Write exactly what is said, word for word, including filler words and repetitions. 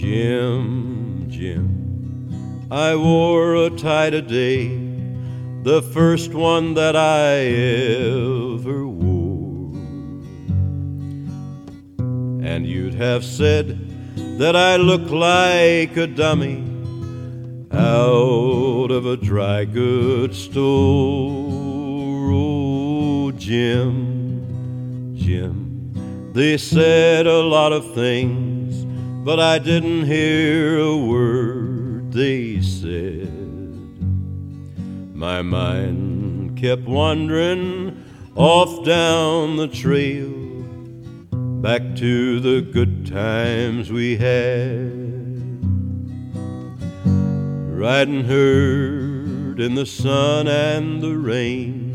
Jim, Jim, I wore a tie today, the first one that I ever wore. And you'd have said that I look like a dummy out of a dry goods store. Oh, Jim, Jim, they said a lot of things, but I didn't hear a word they said. My mind kept wandering off down the trail, back to the good times we had. Riding herd in the sun and the rain,